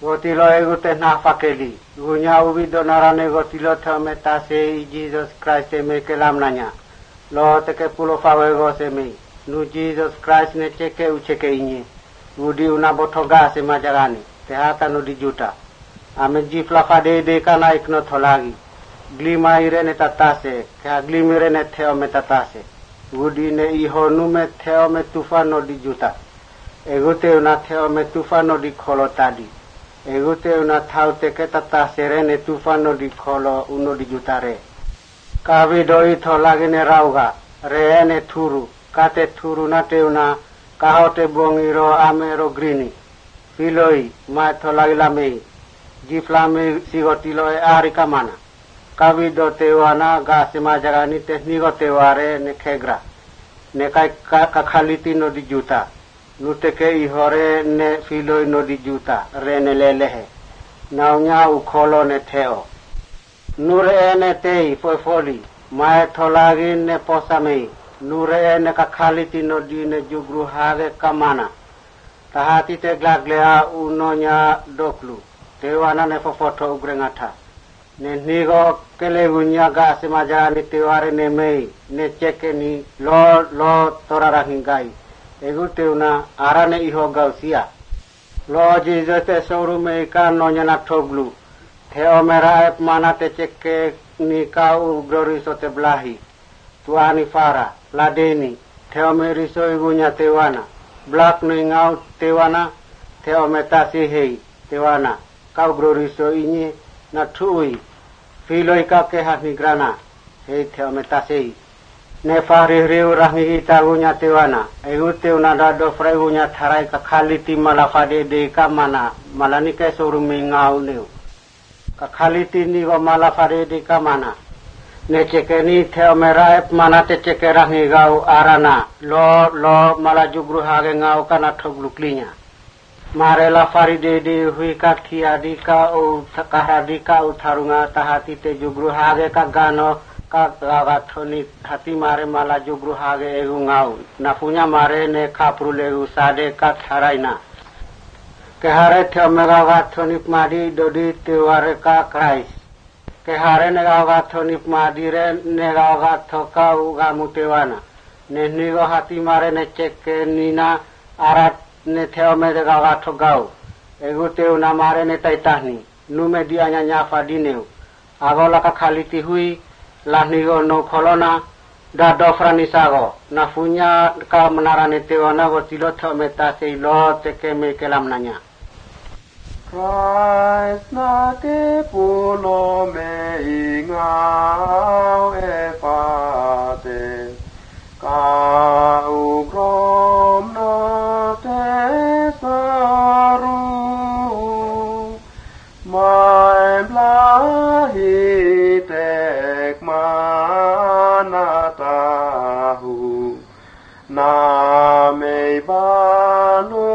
Gotilo egute na fakeli. Gunya ubido narane gotilo thame tase Jesus Christ me kelam nanya. Lo teke pulo fawe go se me. Nu Jesus Christ ne cheke ucheke inye. Udi una botoga se majarani. Te hata nu di juta. Ame jifla fade de kana ikno tholagi. Glima ire ne tatase. Kya glimire ne theo me tatase. Udi ne iho nu me theo me tufano di juta. Egute una theo me tufano di kholo tadi. Egute una thau teke tatase re ne tufano di kholo uno di jutare. Kavi doi tholagi ne rauga. Re ne thuru. Kate thuru na te una. Kahote bongiro amero grini. Filoi ma tholagi lamei. Jiflame sigotilo e arika mana. Kavi do tewana ga semajarani tekniko teware ne kegra. Ne kai kakhaliti no di juta. Nuteke ihore ne filoi no di juta. Re ne lelehe. Naunya ukholo ne theo. Nure ne tei foli. Mae tholagi ne posamei. Nure ne kakhaliti no di ne jugru hage kamana. Tahati te glaglea unonya doklu. Tewana ne fofoto ugrengata. Ne nigo kelegunya ga semajani teware ne mei. Ne cheke ni lo torarahingai. Egu teuna arane iho gausia. Lo jizete soru mei ka nonya na toglu. Theo mera ep mana te cheke ni ka ugroriso te blahi. Tuani fara, ladeni. Theo meriso igunya tewana. Blak nuingau tewana. Theo metasi hei tewana. Kau gloriso ini na tui filoi ka ke hamigrana hei theo metasei ne fari riu rangi itagunya tewana egute una dado fregunya tharai ka khaliti malafade de ka mana malani ke sorumi ngau neu ka khaliti ni go malafade de ka mana ne chekeni theo mera mana te chekerangi gau arana lo malajugru hage ngau kana thogluklinya Marela faride de hui ka kia dika o kahadika utharunga tahati te jugru hage ka gano ka gathoni hati mare mala jugru hage egungau napunya mare ne khaprule usade ka tharaina ke hare themega gathoni madi dodi teware ka Christ ke hare ne gathoni madi re ne gathoka uga mutewana ne nigo hati mare ne cheke nina arat ne theo me de ga thogau egute una mare ne taitahni nu me dia nya fadineu agola ka khaliti hui lahnigo no kholona da dofrani sago na funya ka menarane tewana go tilo tho meta sei lo teke me kelam nanya Christ na te pulo me ingau e fate ka ugrom na te saru mai blahi tek manatahu na me banu